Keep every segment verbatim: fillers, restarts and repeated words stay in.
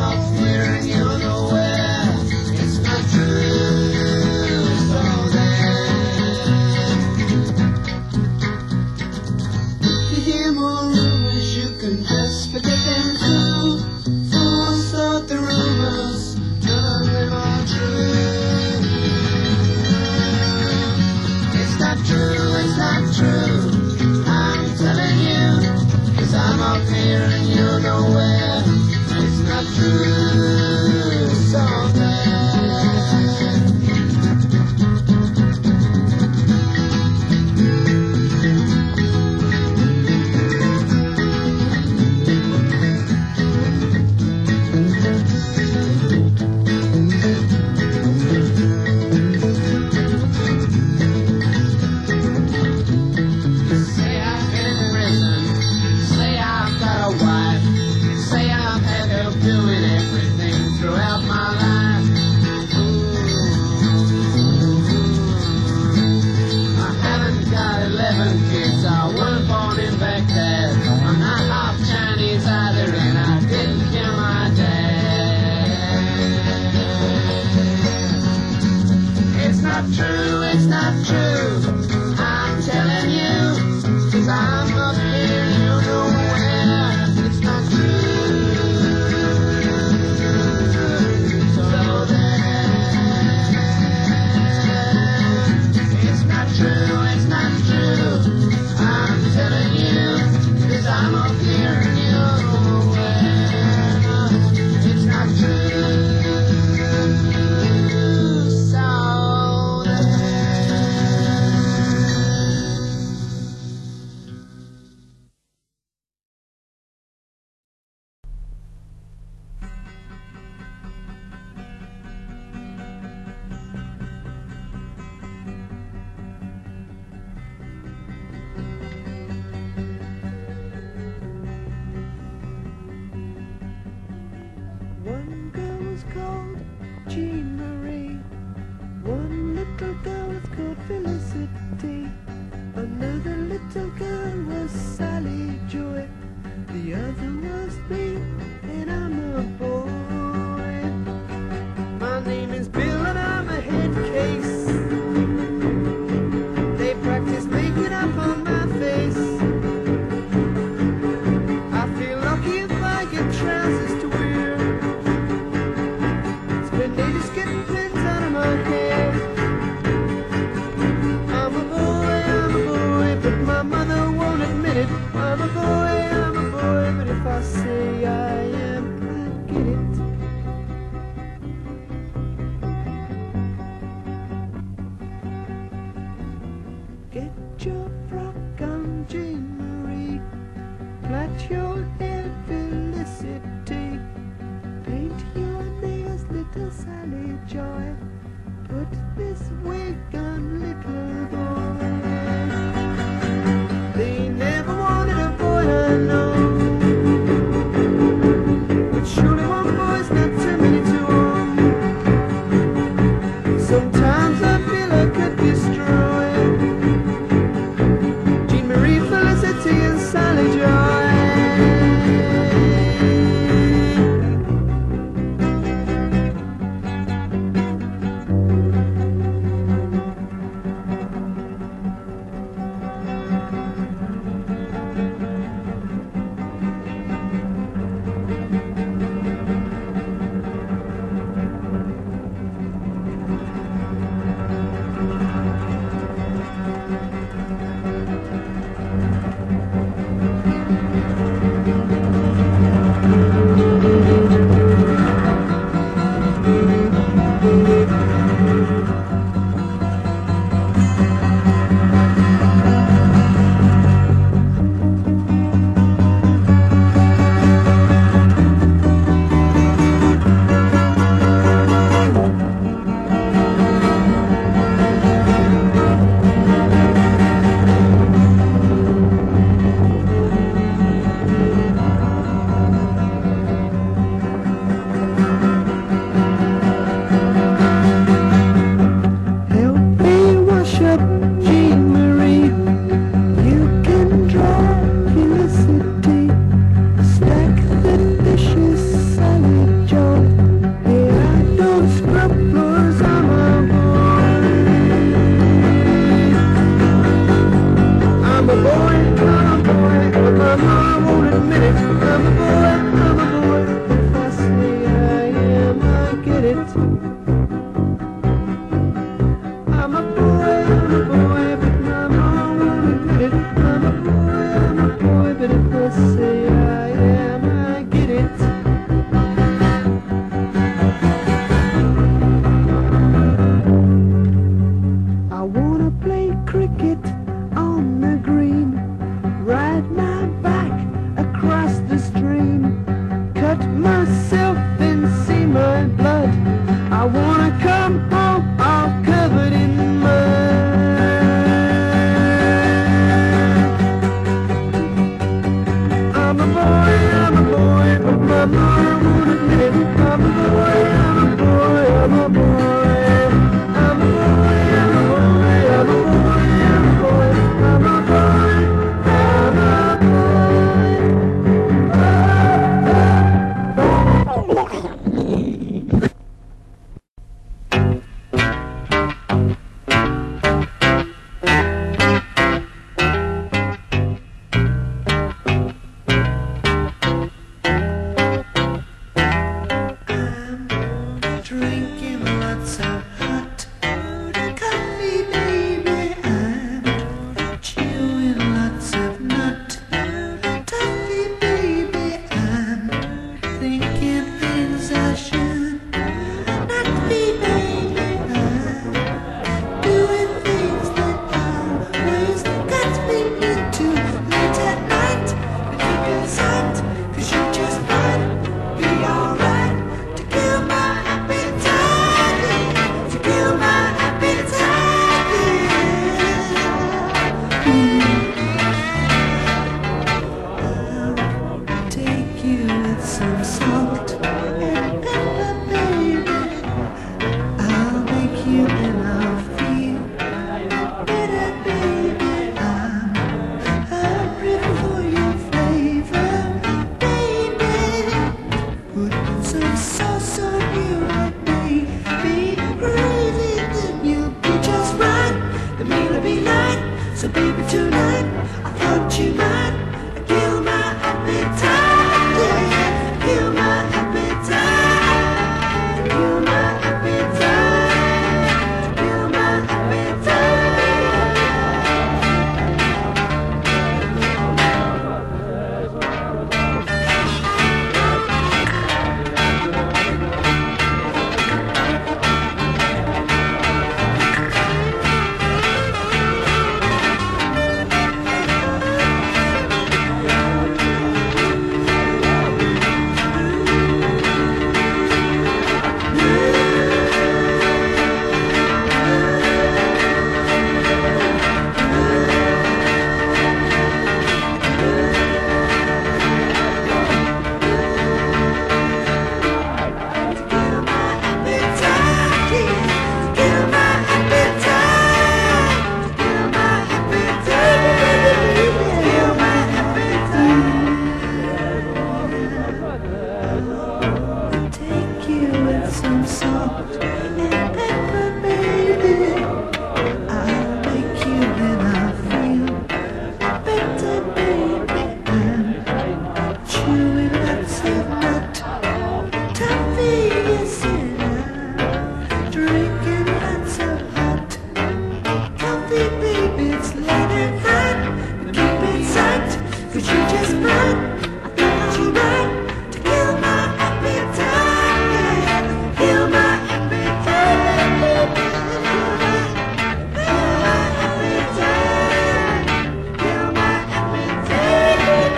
up here and you're nowhere. It's not true, so then you hear more rumors, you can just forget them too. Fools start the rumors, none of them are true. It's not true, it's not true, I'm telling you, 'cause I'm up here and you're nowhere. It's not true, so bad. Say I've been in prison, say I've got a wife, say I've had help doing everything throughout my life. I haven't got eleven kids, I wasn't born in Baghdad. I'm not half Chinese either, and I didn't kill my dad. It's not true, it's not true, I'm telling you, 'cause I'm up here, you're nowhere. It's not true, so then it's not true, it's not true, I'm telling you, 'cause I'm up here and you're nowhere. It's not true, so then. One girl was called Jean Marie. One little girl was called Felicity. Another little girl was Sally Joy. The other was me, and I'm a boy. My name is Bill, and I'm a head case. They practice making up on my face. I feel lucky if I get trousers to wear. Spend days getting pins out of my hair. I'm a boy, I'm a boy, but my mother won't admit it. I'm a boy, I'm a boy, but if I say I am, I get it. Get your frock on, Jean Marie. Plait your hair, Felicity. Paint your nails, little Sally Joy. Put this wig on, little boy. They never wanted a boy, I know. But surely one boy's not too many to own. Sometimes I feel I could destroy Jean Marie, Felicity, and Sally Joy. I'm a boy, I'm a boy, but my mom won't admit it. I'm a boy, I'm a boy, but if I say I am, I get it. I wanna play cricket on the green, ride my bike across the stream, cut myself and see my blood. I wanna come home all covered in mud. I'm a boy, I'm a boy, but my mother won't admit it. I'm a boy, I'm a boy, I'm a boy. I'm a boy, I'm a boy, I'm a boy, I'm a boy. I'm a boy, I'm a drinking lots of hot coffee, baby. I'm chewing lots of nut toffee, baby. I'm thinking things I should not be, baby. I'm doing things that always got me into late at night. But keep in sight, 'cause you just might be alright to kill my appetite, to kill my appetite, yeah. I'll take you with some salt and pepper, baby. I'll make you and I'll feel better, baby. I'm hungry for your flavor, baby. Put some sauce on you and maybe gravy, then you'll be just right. The meal'll be light, so baby tonight I thought you might kill my appetite, yeah. Kill my appetite, kill my appetite, kill my take you with some salt and pepper, baby. I'll make you and I'll feel better, baby. I'm chewing lots of nut toffee, yes, and I'm drinking lots of hot coffee, baby. It's late at night, but keep in sight, 'cause you just might, I thought you might, to kill my appetite, yeah. Kill my appetite, kill my appetite, kill my appetite.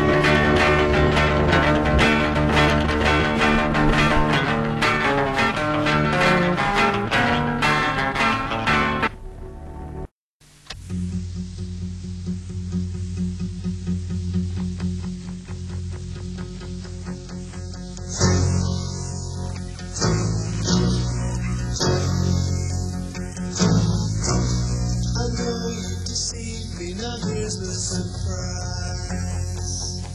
I know you deceived me, now here's the surprise.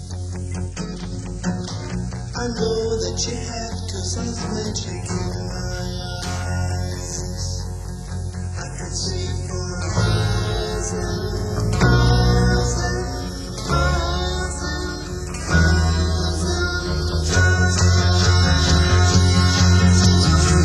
I know that you have, 'cause I've let you in my eyes. I could see for miles and miles and miles and miles and miles.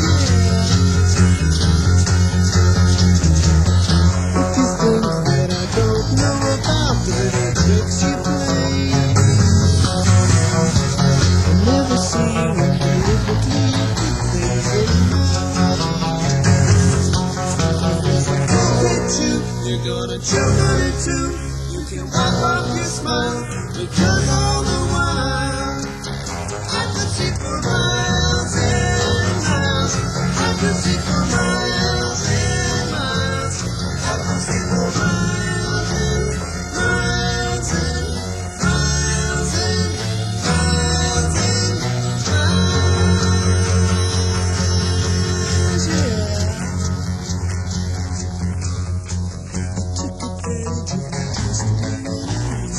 can wipe off your smile, because all the while I could see for miles and miles. I could see for miles and miles. I could see for miles and miles and miles and miles and miles. Yeah. Took advantage of my destiny.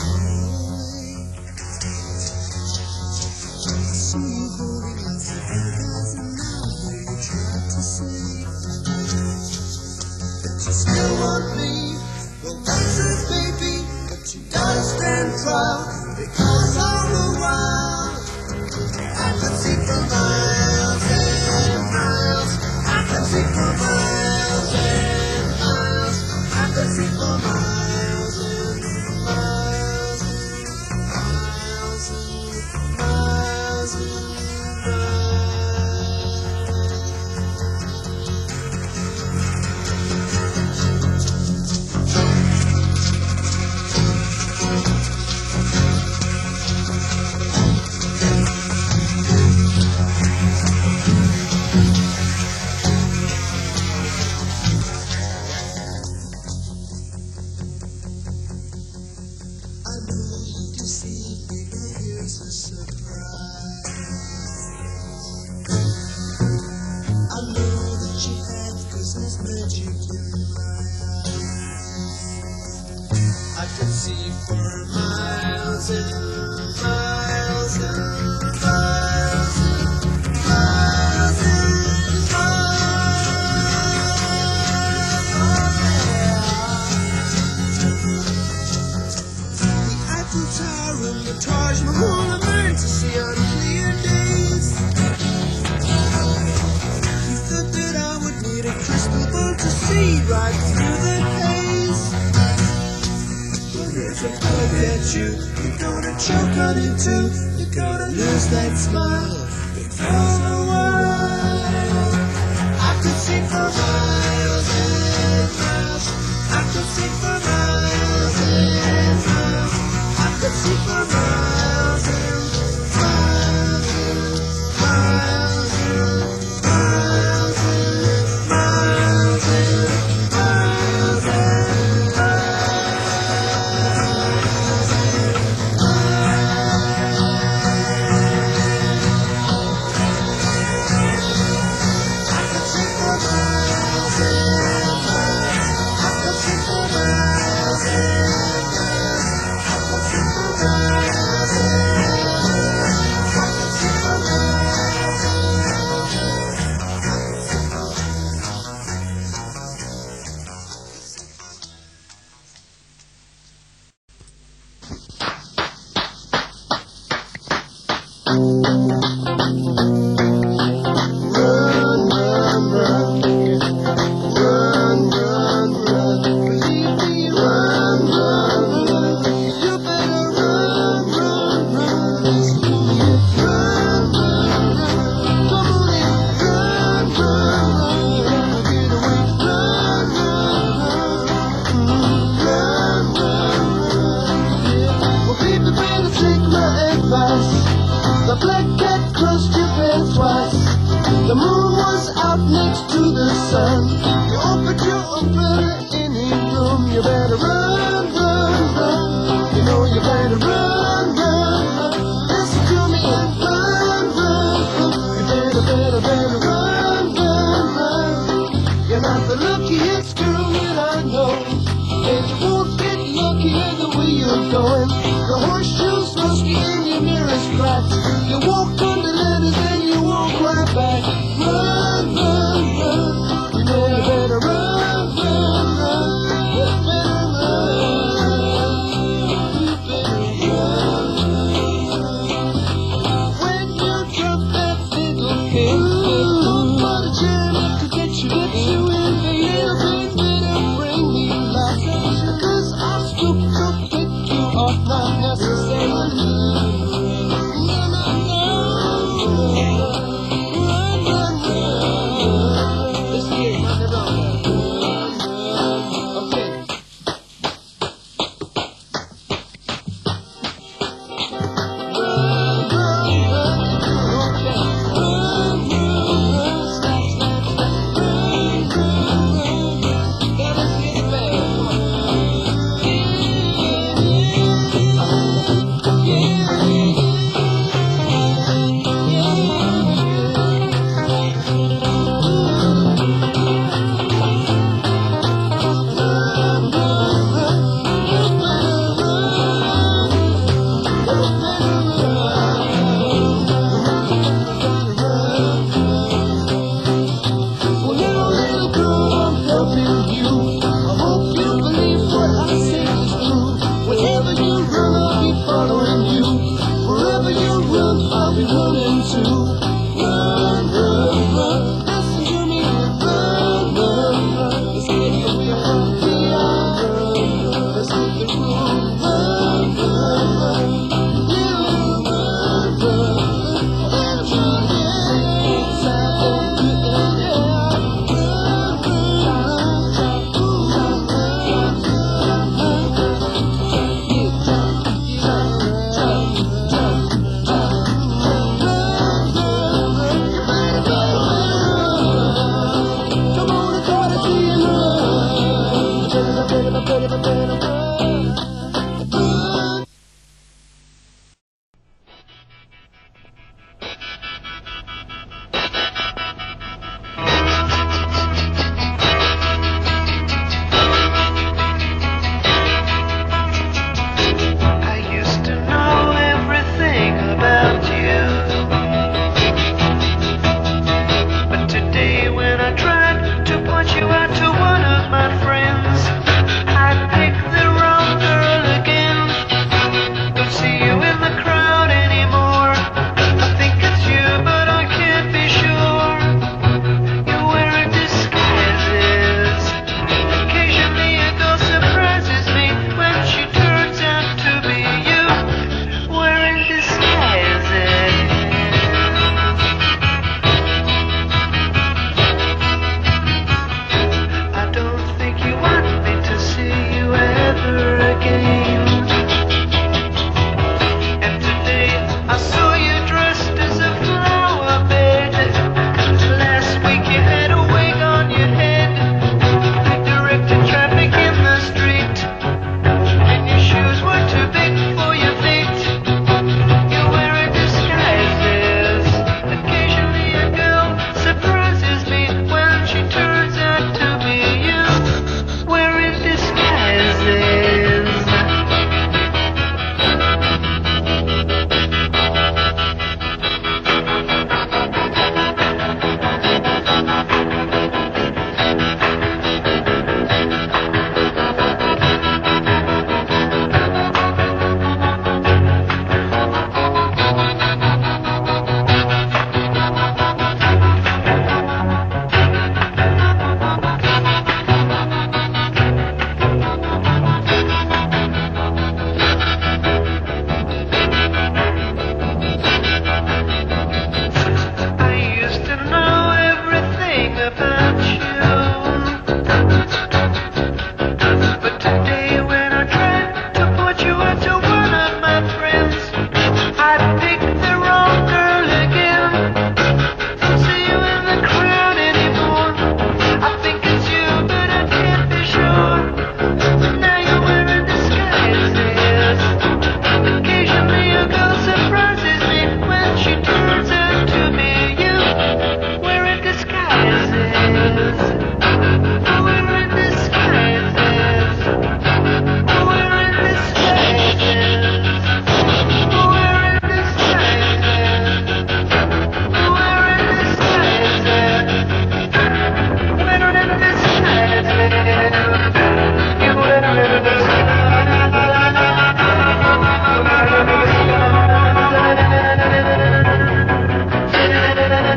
See you holding lots of other guys, and now you tried to say that you still want me. Well, that's it, baby, but you gotta stand trial, because all the while I could see for miles and miles. I could see for miles and miles. I could see for miles and miles and miles and miles and miles. I know you deceived me, but here's a surprise. I know that you have, 'cause there's magic in my eyes. I can see for miles and miles and miles and miles and miles. The Eiffel Tower and the Taj Mahal are meant to see on clear days. You thought that I would need a crystal ball to see right through the haze. But here's a plug at you. You're gonna choke on it too. You're gonna lose that smile. Because the world I could see for miles and miles. I could see for miles and miles. I could see for miles and miles and miles and miles and miles and miles and I could see for miles and miles. I could see for miles and miles. I could see for miles and miles. I could see for miles and run, run, run, run, run, run. Believe me, run, run, run. You better run, run, run. Run, run, run. Come on in, run, run, run. Get away, run, run, run. Run, run, run. Well, people better take my advice. The black cat crossed your path twice. The moon was out next to the sun. You opened your umbrella in any room. You better run, run, run. You know you better run, run, run. Listen to me and run, run, run. You better, better, better run, run, run. You're not the luckiest girl that I know, and you won't get luckier the way you're going. The horseshoes rusty in your nearest crack. You walk under letters and you won't cry back. Run, run, run. You know you better run, run, run. You better run. You better run. When you drop that little kick, don't put a jam to get you, get you in the air. Better bring me life, 'cause I'm stupid to pick you off, not necessarily.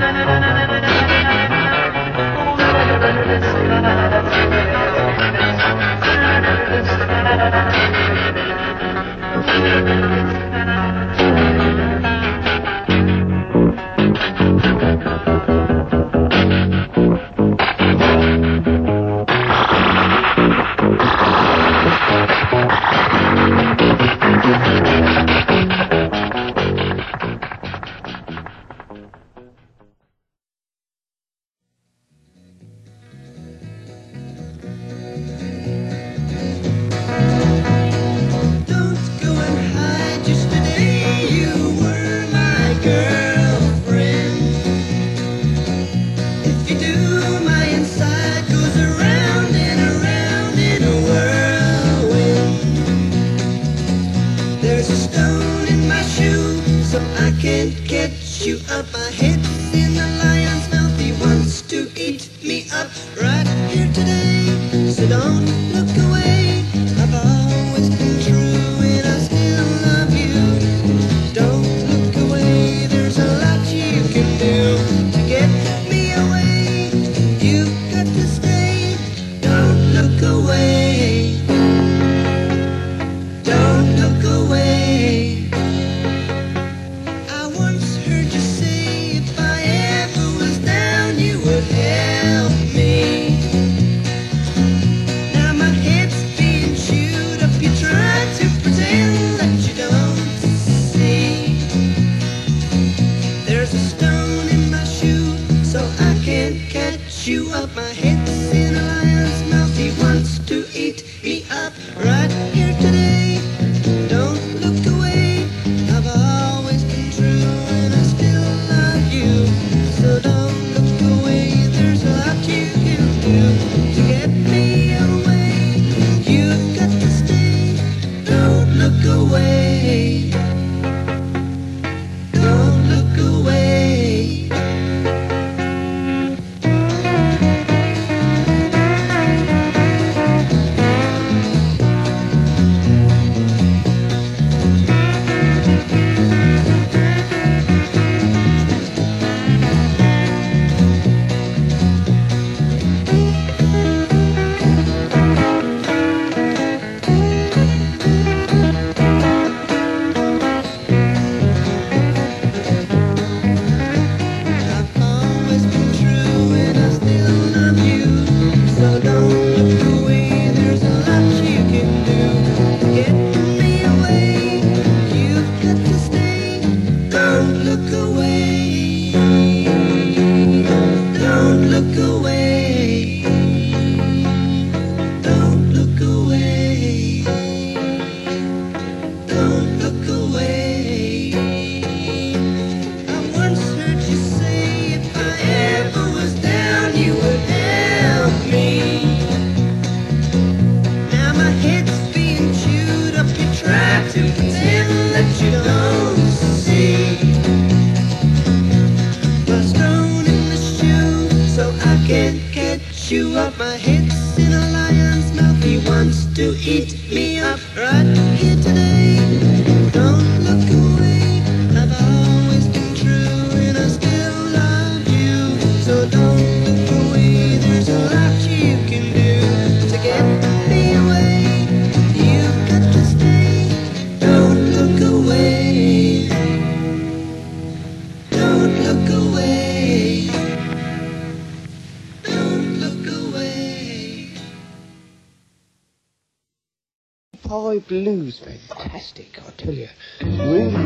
Blues, fantastic, I tell you, really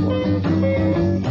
good.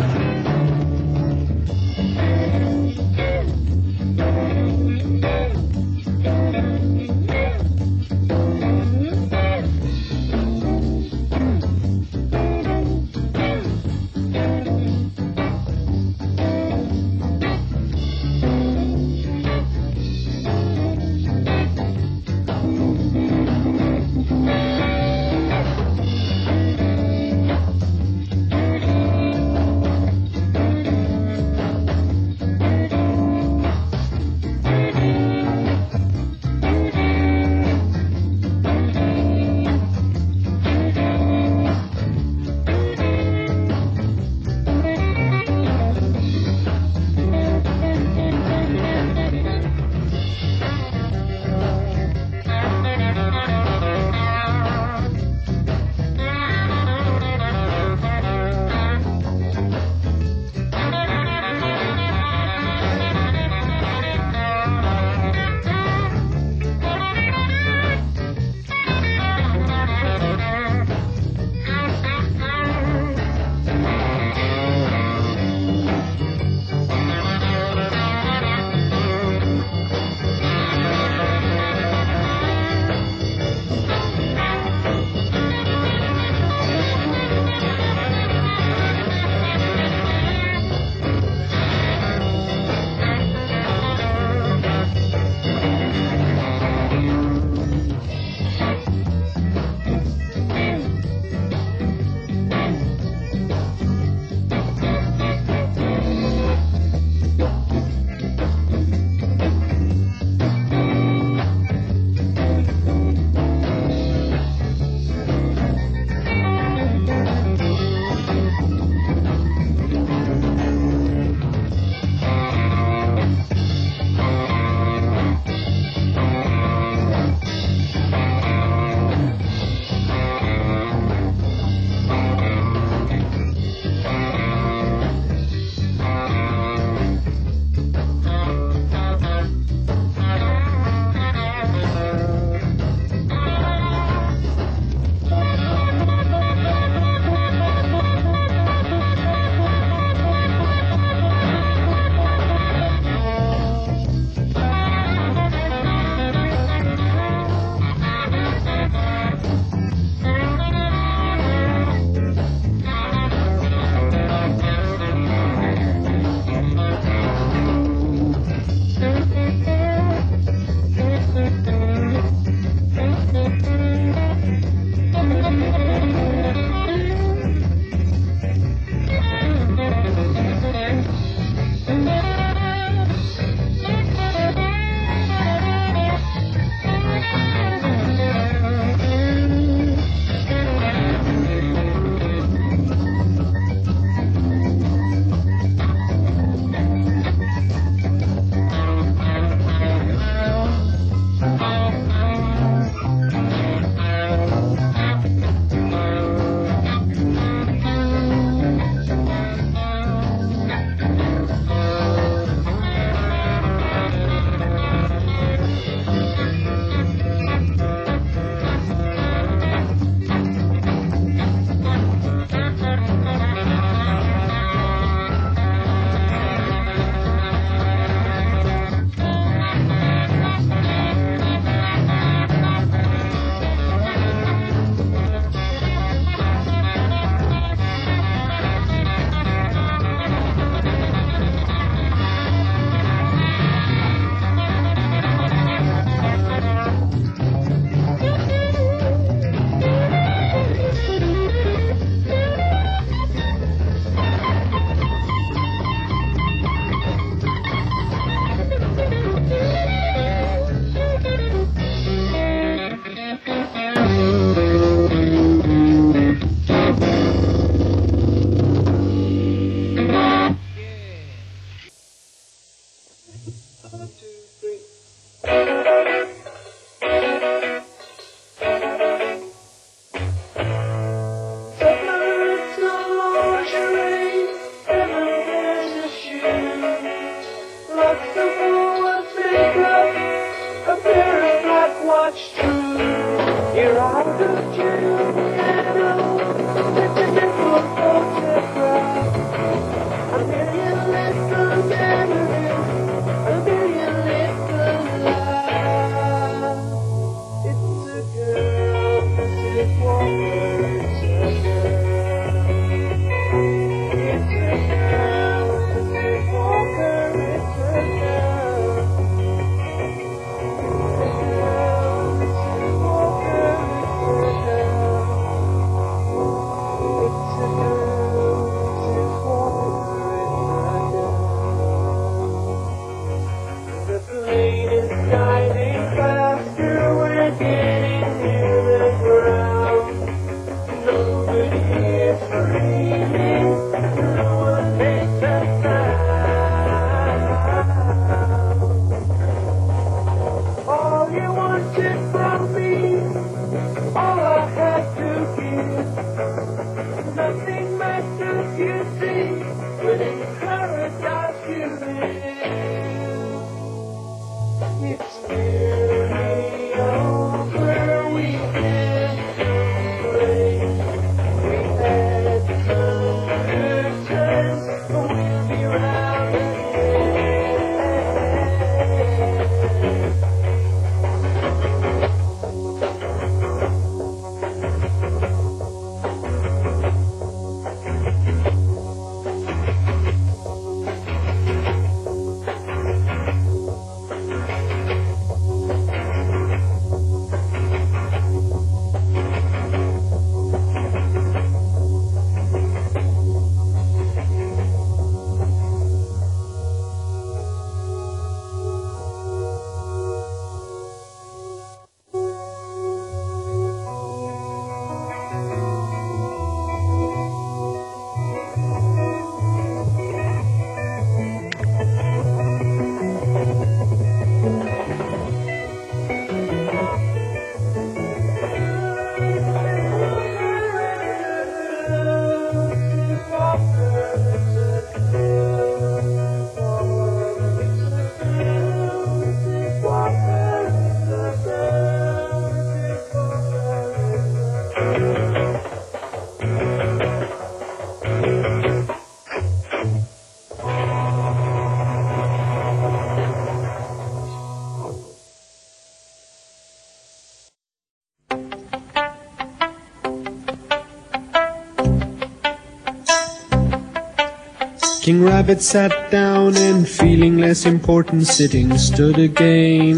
King Rabbit sat down and, feeling less important, sitting stood again.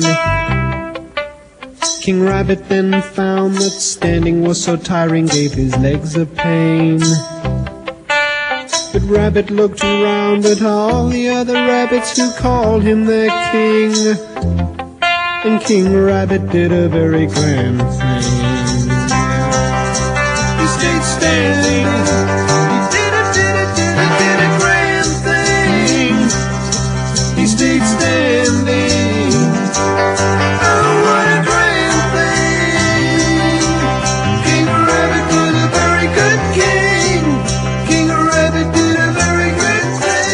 King Rabbit then found that standing was so tiring, gave his legs a pain. But Rabbit looked around at all the other rabbits who called him their king. And King Rabbit did a very grand thing. He stayed standing. He stayed standing. Oh, what a grand thing! King Rabbit did a very good king. King Rabbit did a very good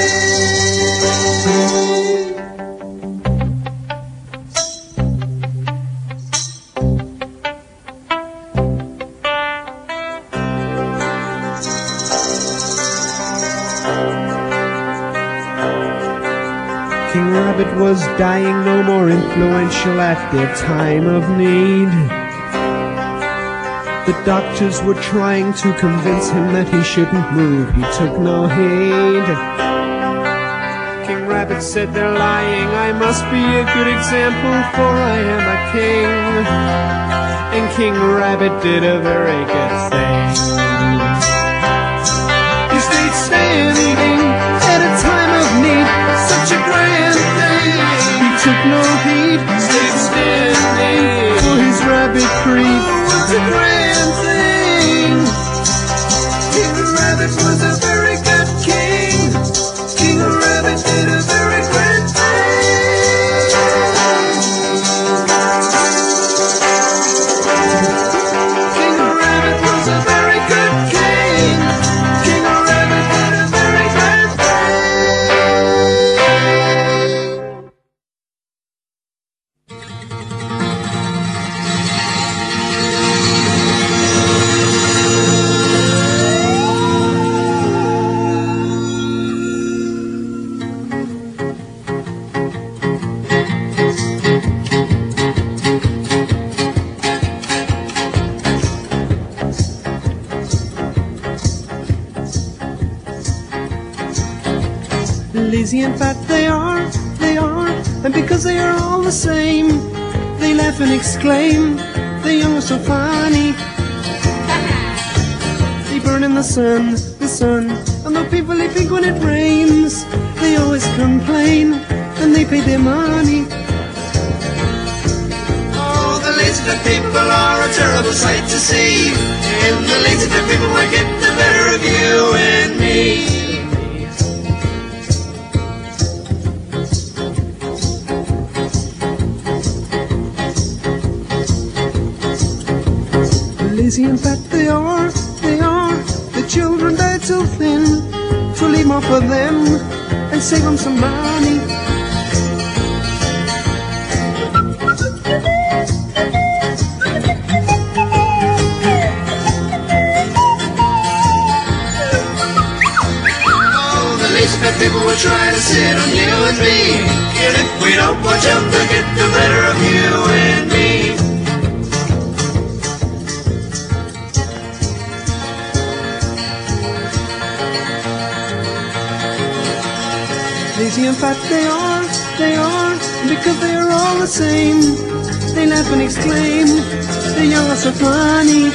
King Rabbit was dying, no more influential at their time of need. The doctors were trying to convince him that he shouldn't move, he took no heed. King Rabbit said, they're lying, I must be a good example, for I am a king. And King Rabbit did a very good thing. He stayed standing at a time of need, such a grand thing. He took no heed, stayed standing for his rabbit creed. What's a grand thing? King Rabbit was a very good king. King Rabbit did a very grand thing. Lazy and fat they are, they are, and because they are all the same, they laugh and exclaim, the young are so funny. They burn in the sun, the sun, and the people they think when it rains, they always complain, and they pay their money. Oh, the lazy fat people are a terrible sight to see, and the lazy fat people might get the better of you and me. Lazy and fat they are, they are, the children died so thin, to leave more for them and save them some money. Oh, the lazy fat people will try to sit on you and me, and if we don't watch out, they'll get the better of you and me. Lazy and fat they are, they are, because they are all the same. They laugh and exclaim, the young are so funny.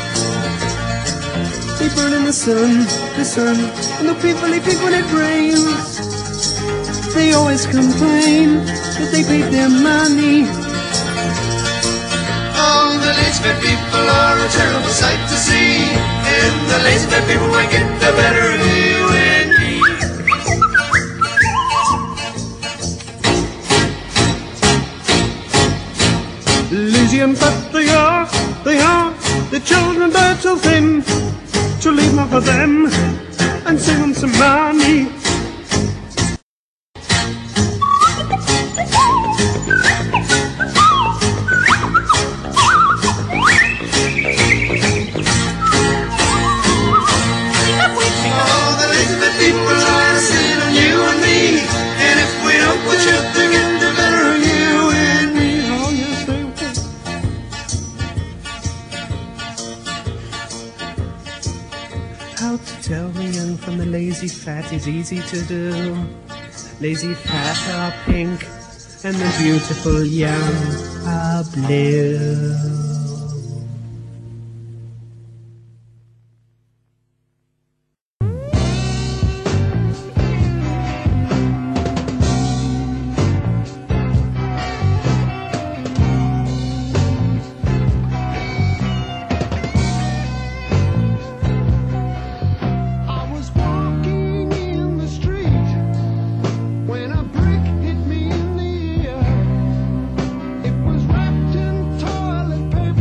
They burn in the sun, the sun, and the people they pick when it rains. They always complain that they paid their money. Oh, the lazy fat people are a terrible sight to see, and the lazy fat people might get the better of you and me. Lazy and fat they are, they are, the children died so thin, to leave more for them and save them some money. Oh, the lazy fat people try to sit on you and me, and if we don't watch out, they'll get the better of you and me. Oh, yes, they will. How to tell the young from the lazy fat is easy to do. Lazy fat are pink, and the beautiful young are blue. I was walking in the street when a brick hit me in the ear. It was wrapped in toilet paper.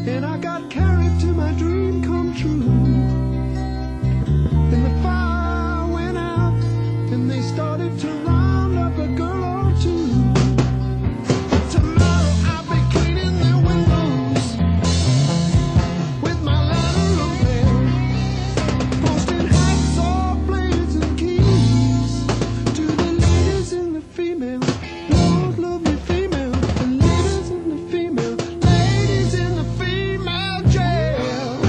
and I got carried to my dream come true. And the fire went out, and they started to round up a girl or two. Tomorrow I'll be cleaning their windows with my ladder of mail, posting hacksaw blades and keys to the ladies and the female. Lord love me female, the ladies and the female, ladies in the female jail.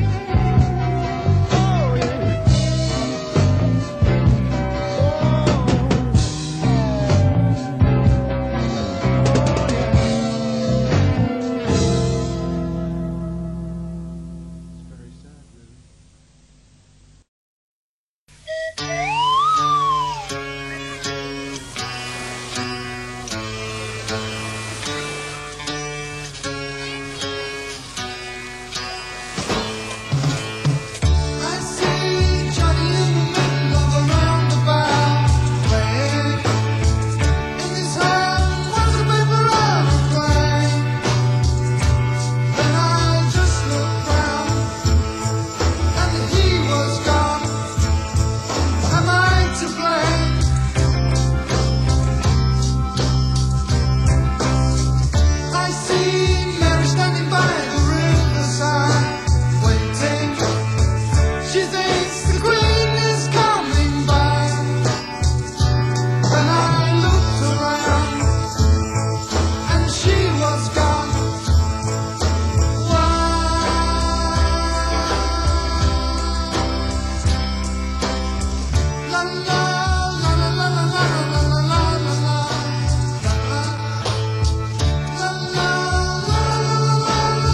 Oh yeah. I see Johnny in the middle of a roundabout way. In his hand was a paper aeroplane. Then I just looked round, and he was gone. Am I to blame? I see Mary standing by the riverside, waiting. She thinks the Queen is coming by. Then I looked around, and she was gone. Why? La la la la la la la la la la la la. La la la la la la la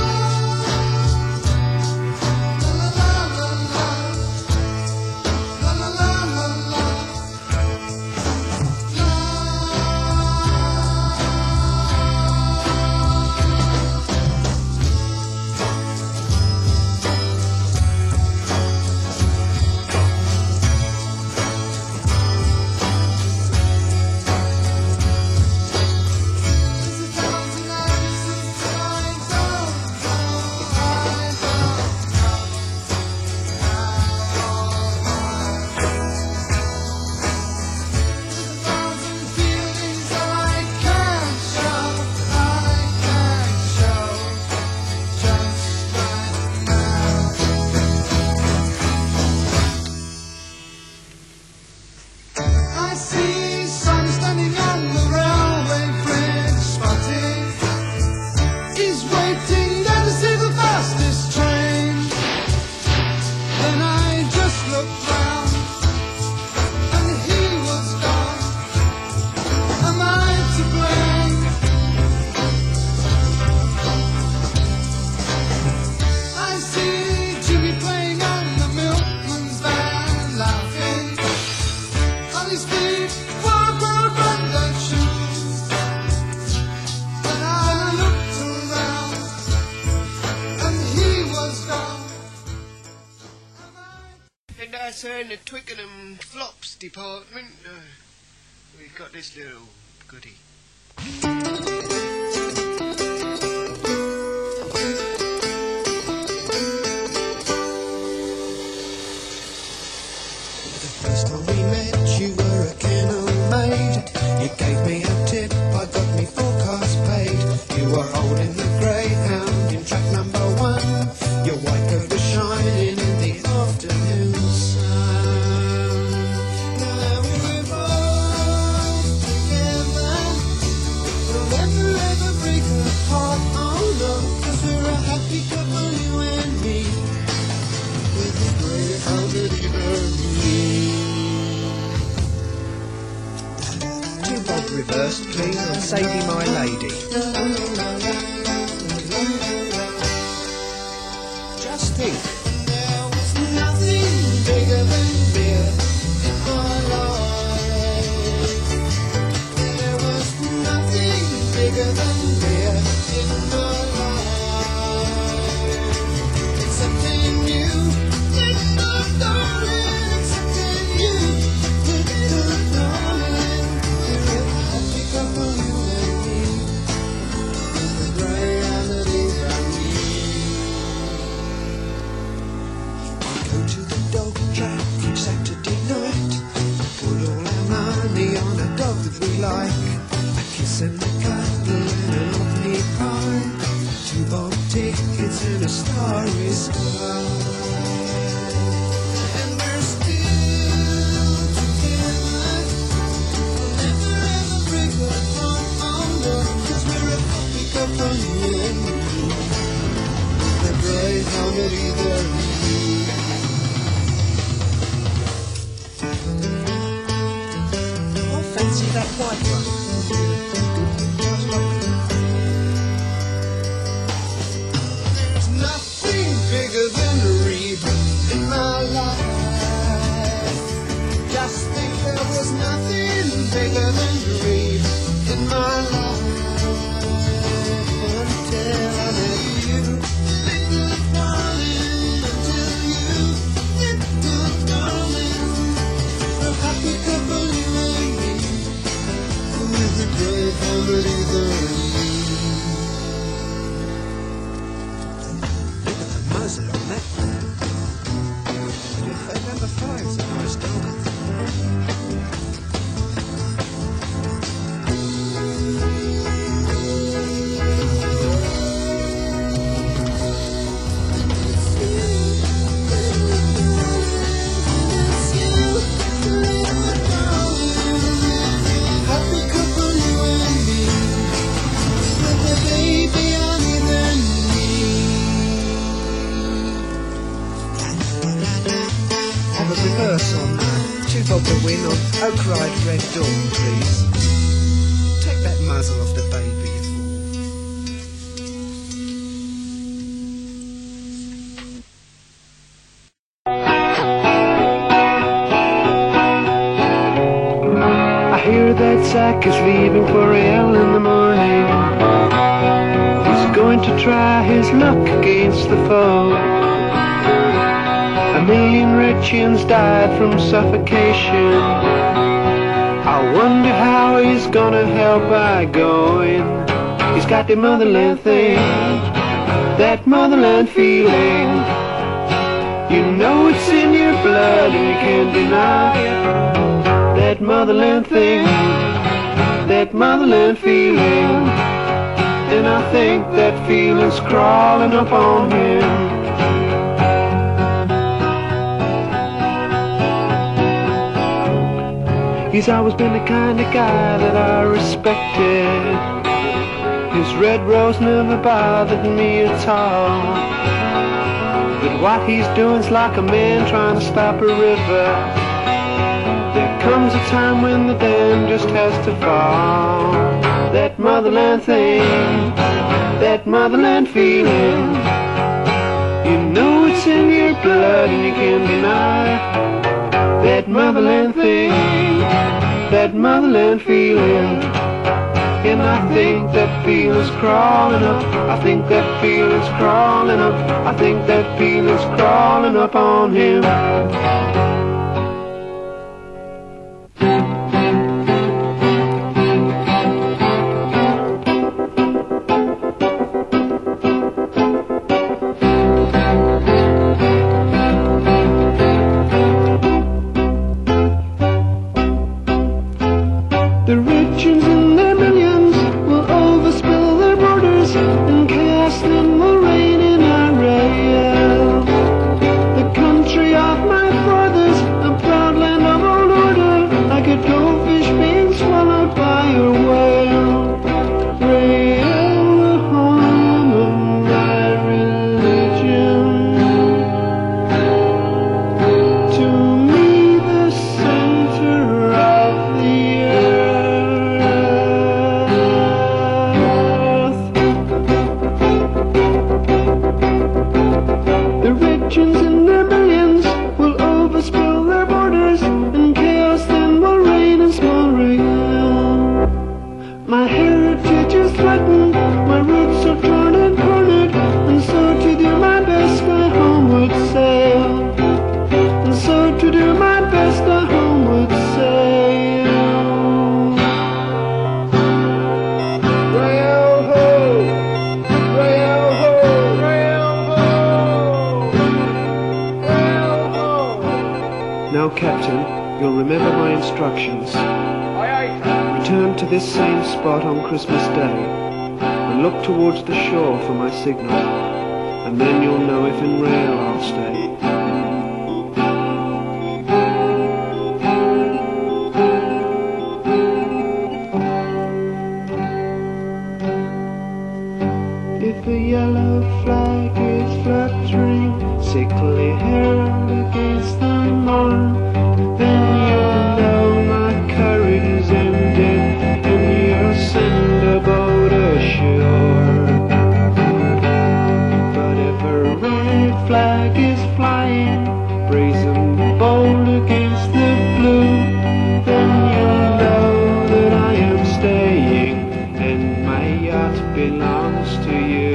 I see son standing on the railway bridge, spotting. He's waiting there to see the fastest train. Then I just looked round, and he was gone. Am I to blame? I see Jimmy playing on the milkman's van, laughing. On his feet were broad branded shoes. Then I looked around, and he was gone. Am I And I say in the Twickenham flops department, uh, we've got this little goodie. The first time we met, you were a kennel maid. You gave me a tip, I got me four cars paid. You were holding the greyhound in track number one. Your white coat was shining in the afternoon sun. Now we're both together. We'll never ever break apart, oh no, 'cause we're a happy couple, you and me. With the greyhound that he burned me. Two bob reversed, please, on Sadie My Lady. Just think. There was nothing bigger than beer in my life. There was nothing bigger than beer in my life. Except in you, little darling. Except in you, little darling. You're a happy couple, you and me. With the grey and the deep and me. like a kiss and a cuddle and an oatmeal pie, two bought tickets in a starry sky. And we're still together, we'll never ever break up from our love, 'cause we're a happy couple, you and me. The bright harmony there. Fancy that white one. There's nothing bigger than a river in my life. Just think there was nothing bigger than a river in my life. Until I met you, little darling, until you, little darling, a happy couple you and me. With the great harmony there. Look at the muzzle on that man. Number five's a nice dog. Reverse on that. Two bob the win on Oak Ride Red Dawn, please. Take that muzzle off the baby, you fool. I hear that Zach is leaving for hell in the morning. He's going to try his luck against the foe. A million Rechians died from suffocation. I wonder how he's gonna help by going. He's got the motherland thing, that motherland feeling. You know it's in your blood and you can't deny it. That motherland thing, that motherland feeling. And I think that feeling's crawling up on him. He's always been the kind of guy that I respected. His red rose never bothered me at all. But what he's doing's like a man trying to stop a river. There comes a time when the dam just has to fall. That motherland thing, that motherland feeling. You know it's in your blood and you can't deny it. That motherland thing, that motherland feeling. And I think that feeling's crawling up. I think that feeling's crawling up. I think that feeling's crawling up on him. The Rechians in their millions will overspill their borders, and chaos then will reign in Israel. The country of my fathers, a proud land of old order, like a goldfish being swallowed by a whale. Rael, the home of my religion, to me the center of the earth. The Rechians in their millions will overspill their borders, and chaos then will reign in small Rael. My heritage is threatened, my roots are torn and cornered, and so to do my best I homeward sail. And so to do my best I homeward sail. Rail ho! Rail ho! Rail ho! Rail ho! Now, Captain, you'll remember my instructions. Aye, aye, sir. Return to this same spot on Christmas Day and look towards the shore for my signal, and then you'll know if in rail I'll stay. If a yellow flag is fluttering, sickly herald against the morn, then you'll know my courage is ended, and you'll send a boat ashore. But if a red flag is flying, brazen bold against the blue, then you'll know that I am staying, and my yacht belongs to you.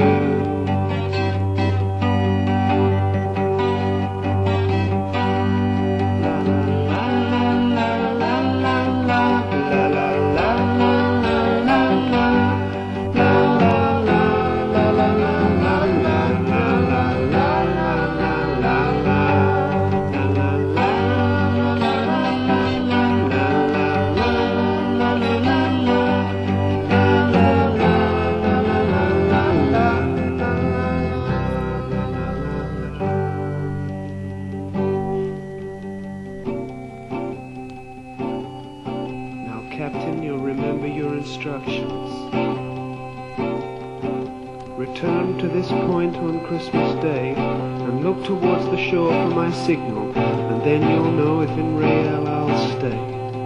Captain, you'll remember your instructions. Return to this point on Christmas Day and look towards the shore for my signal, and then you'll know if in Rael I'll stay.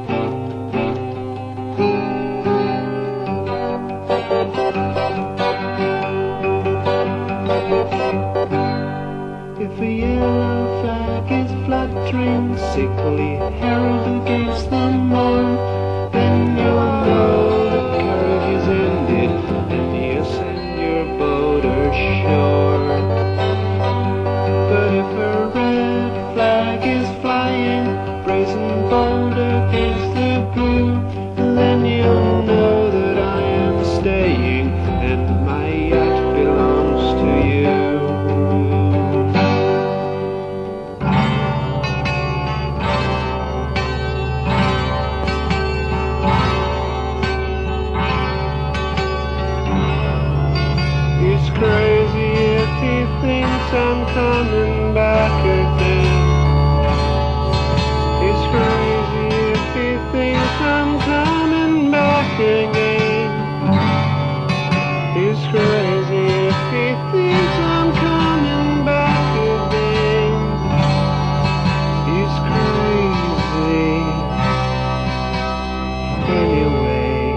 If a yellow flag is fluttering, sickly herald against the morn, then you'll know the courage is ended, and you'll send your boat ashore. But if a red flag is flying, brazen bold against the blue, then you'll know that I am staying, and my yacht belongs to you. He's crazy if he thinks I'm coming back again. He's crazy if he thinks I'm coming back again. He's crazy if he thinks I'm coming back again. He's crazy anyway.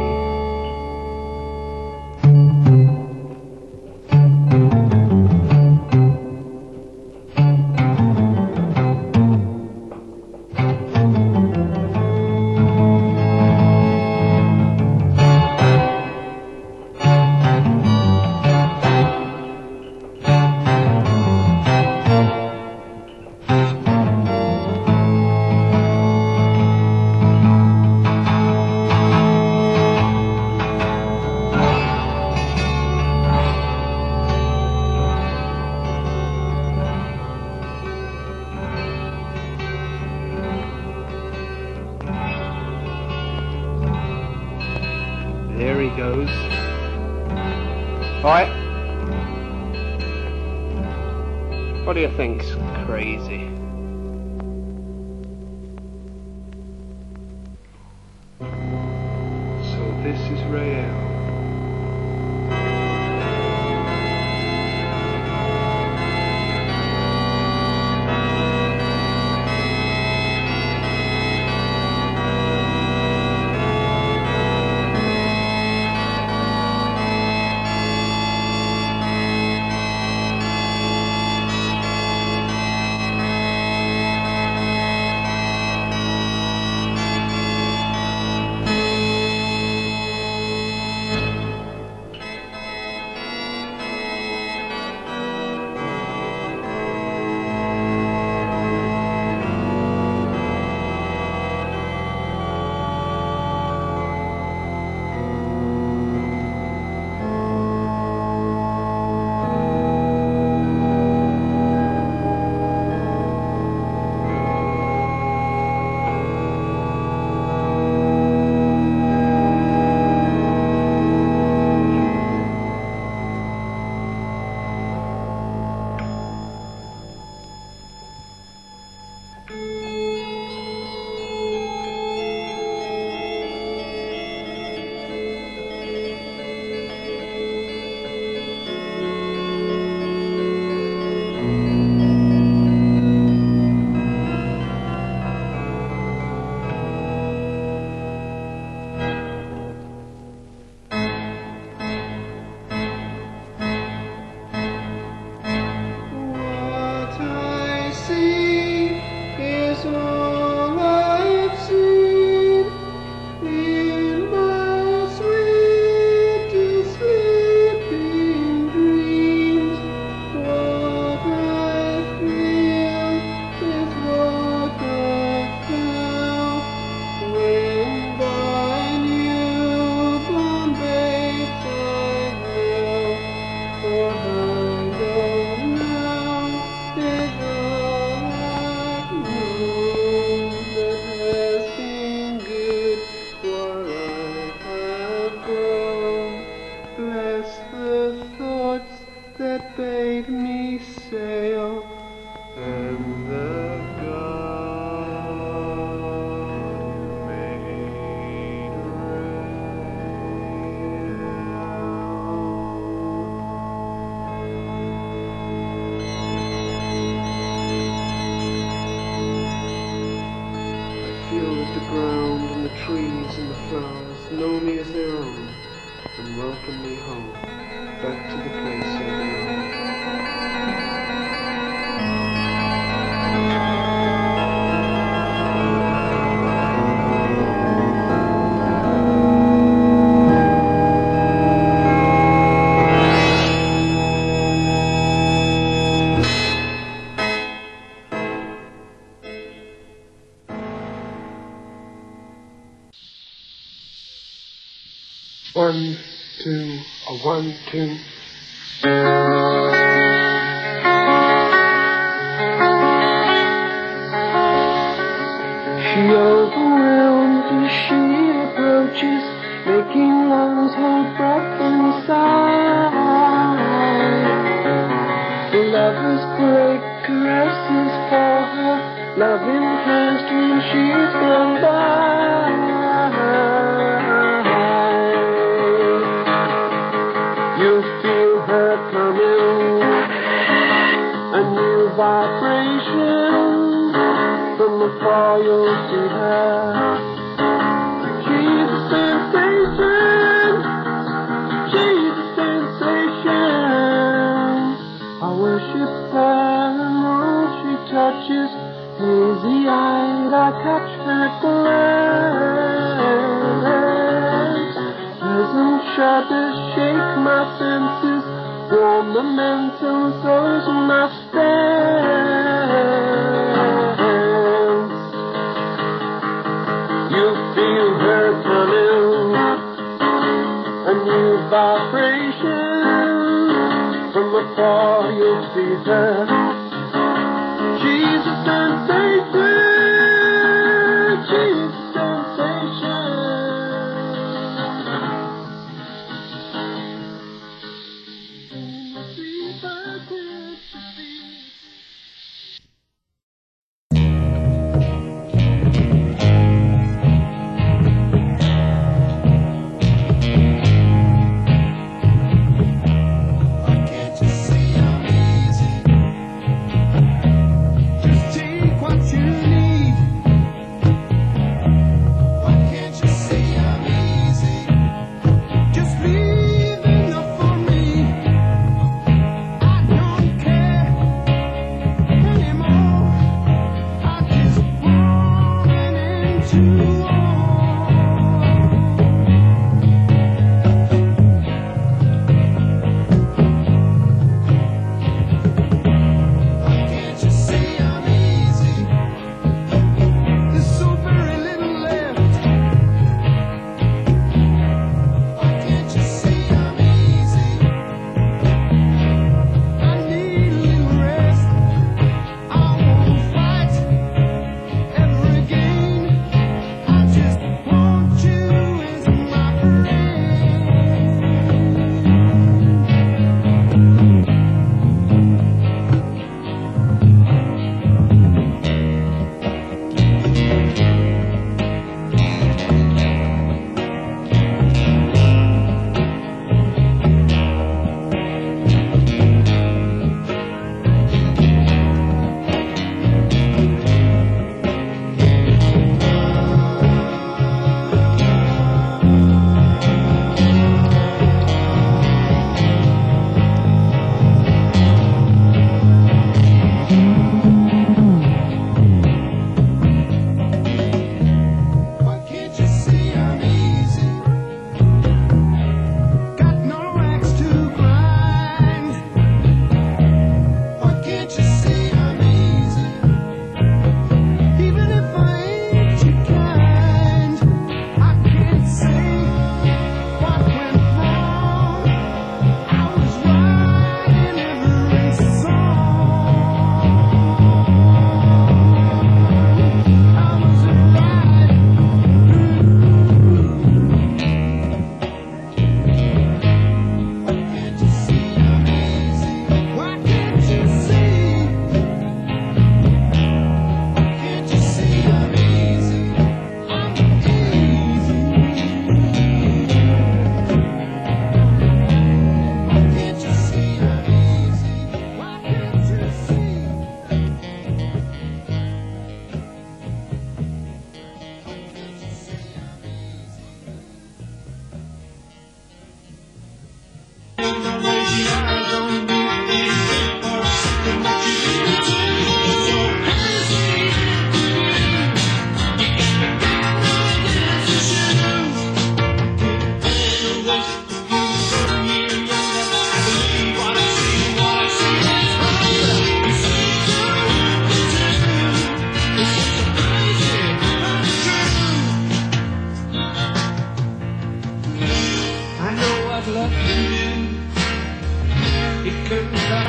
There he goes. Alright. What do you think's crazy? So this is Rael. bade me sail, and the God made I feel that the ground and the trees and the flowers know me as their own and welcome me home, back to the place I belong. One, two, a one, two. She overwhelms as she approaches, making lungs hold breath inside. The lovers break caresses for her, loving hands when she's gone by. You feel her coming, a new vibration. From afar you'll see her. She's a sensation, she's a sensation. I worship her and all she touches. Hazy-eyed, I catch her glance. Pleasant shudders shake my senses, warm momentum throws my stance. You feel her coming, a new vibration. From afar you'll see her. She's a sensation, she's a sensation.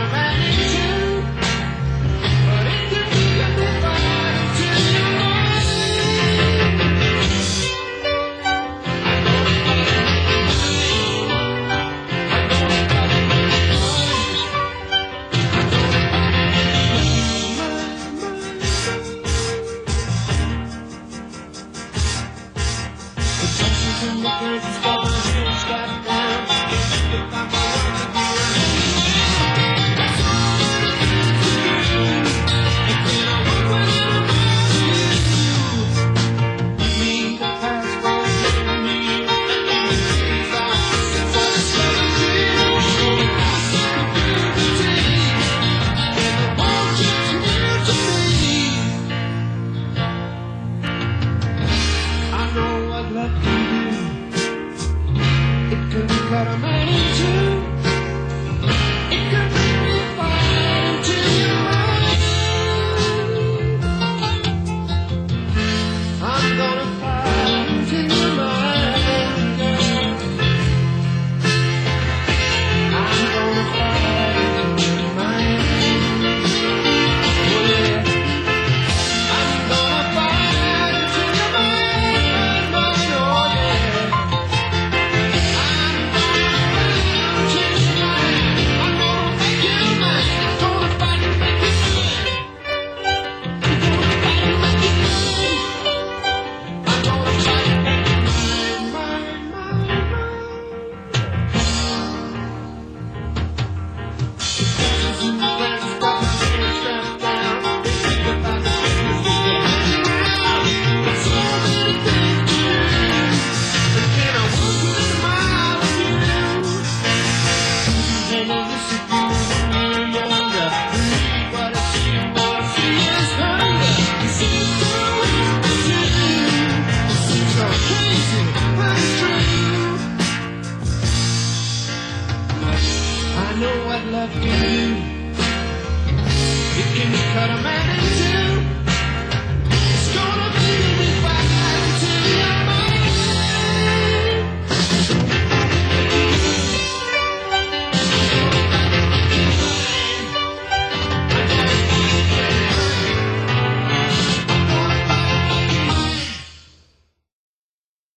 burning